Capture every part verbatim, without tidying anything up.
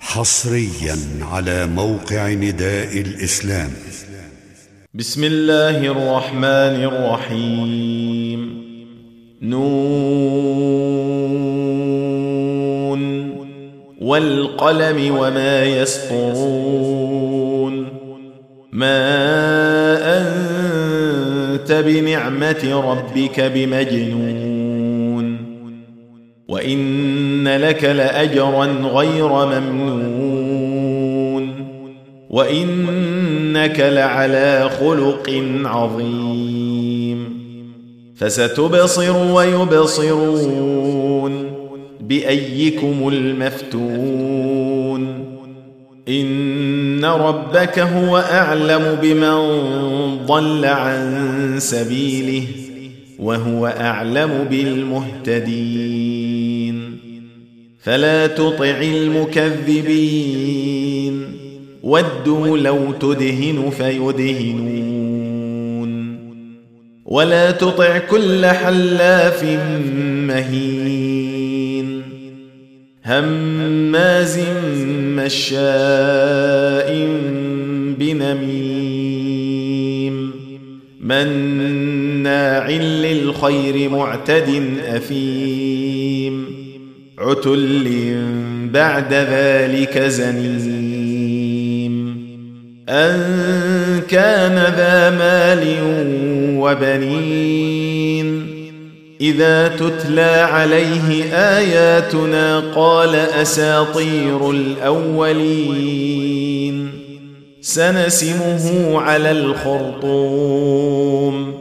حصريا على موقع نداء الإسلام. بسم الله الرحمن الرحيم. نون والقلم وما يسطرون. ما أنت بنعمة ربك بمجنون، وإن لك لأجرا غير ممنون، وإنك لعلى خلق عظيم. فستبصر ويبصرون بأيكم المفتون. إن ربك هو أعلم بمن ضل عن سبيله وهو أعلم بالمهتدين. فلا تطع المكذبين، ودوا لو تدهن فيدهنون. ولا تطع كل حلاف مهين، هماز مشاء بنميم، مناع للخير معتد أثيم، عتل بعد ذلك زنيم، أن كان ذا مال وبنين. إذا تتلى عليه آياتنا قال أساطير الأولين. سنسمه على الخرطوم.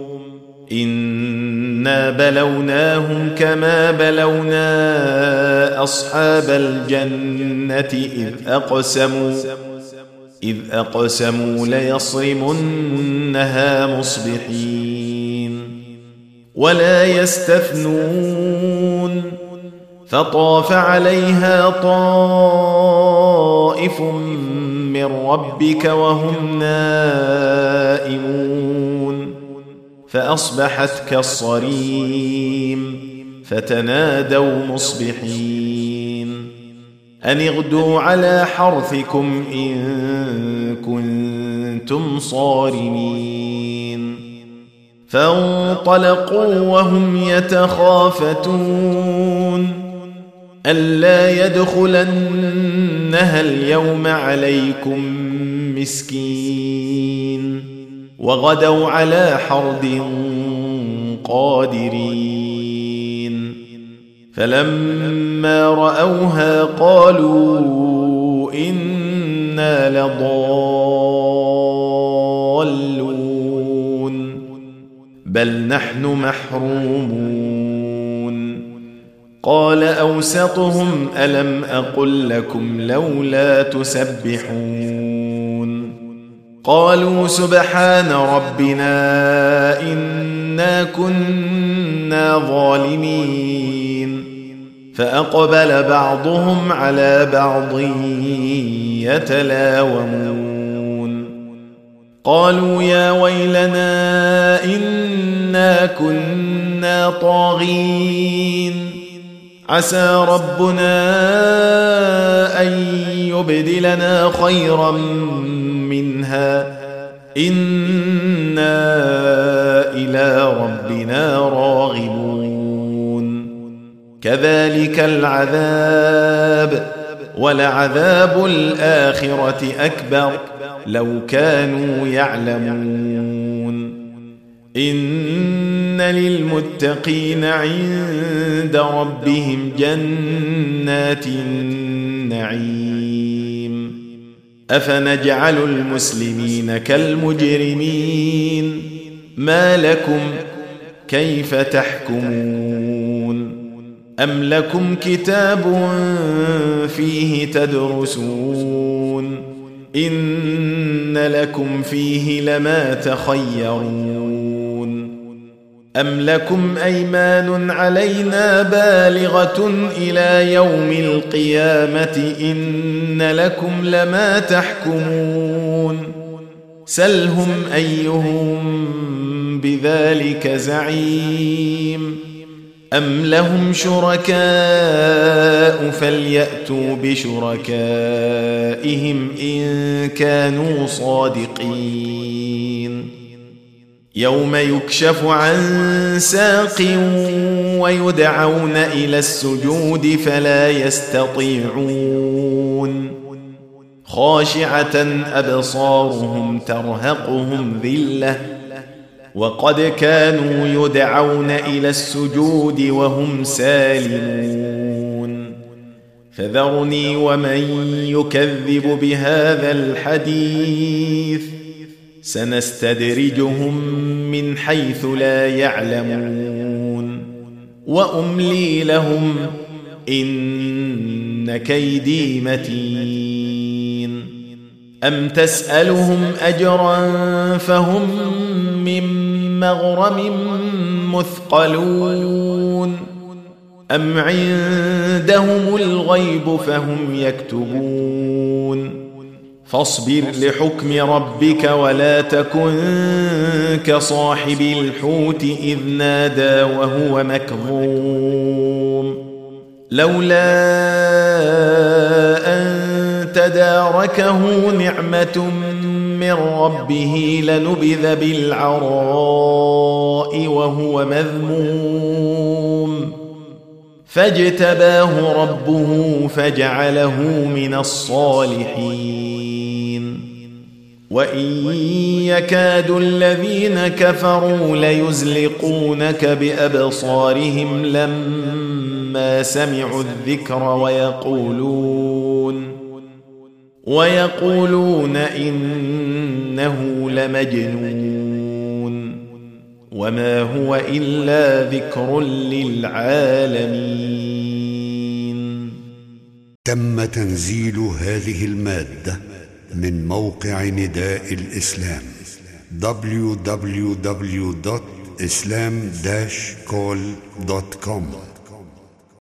إنا بلوناهم كما بلونا أصحاب الجنة إذ أقسموا إذ أقسموا ليصرمنها مصبحين. ولا يستثنون. فطاف عليها طائف من ربك وهم نائمون، فأصبحت كالصريم. فتنادوا مصبحين أن اغدوا على حرثكم إن كنتم صارمين. فانطلقوا وهم يتخافتون ألا يدخلنها اليوم عليكم مسكين. وغدوا على حرد قادرين. فلما رأوها قالوا إنا لضالون بل نحن محرومون. قال أوسطهم ألم أقل لكم لولا تسبحون. قالوا سبحان ربنا إنا كنا ظالمين. فأقبل بعضهم على بعض يتلاومون. قالوا يا ويلنا إنا كنا طاغين. عسى ربنا أن يبدلنا خيرا منها إنا إلى ربنا راغبون. كذلك العذاب ولعذاب الآخرة أكبر لو كانوا يعلمون. إن للمتقين عند ربهم جنات النعيم. أفنجعل المسلمين كالمجرمين ما لكم كيف تحكمون. أم لكم كتاب فيه تدرسون إن لكم فيه لما تخيرون. أم لكم أيمان علينا بالغة إلى يوم القيامة إن لكم لما تحكمون. سلهم أيهم بذلك زعيم. أيهم بذلك زعيم. أم لكم أيمان علينا بالغة إلى يوم القيامة إن لكم لما تحكمون. سلهم أيهم بذلك زعيم. سلهم أيهم بذلك زعيم. أم لكم أيمان علينا بالغة إلى يوم القيامة إن لكم لما تحكمون. سلهم أيهم أم لهم شركاء فليأتوا بشركائهم إن كانوا صادقين يوم يكشف عن ساق ويدعون إلى السجود فلا يستطيعون خاشعة أبصارهم ترهقهم ذلة وقد كانوا يدعون إلى السجود وهم سالمون فذرني ومن يكذب بهذا الحديث سنستدرجهم من حيث لا يعلمون وأملي لهم إن كيدي متين أم تسألهم أجرا فهم من مغرم مثقلون أم عندهم الغيب فهم يكتبون فاصبر لحكم ربك ولا تكن كصاحب الحوت إذ نادى وهو مكظوم لولا أن تداركه نعمة من ربه لنبذ بالعراء وهو مذموم فاجتباه ربه فجعله من الصالحين وإن يكاد الذين كفروا ليزلقونك بأبصارهم لما سمعوا الذكر ويقولون ويقولون إنه لمجنون وما هو إلا ذكر للعالمين. تم تنزيل هذه المادة من موقع نداء الإسلام دبليو دبليو دبليو دوت إسلام داش كول دوت كوم.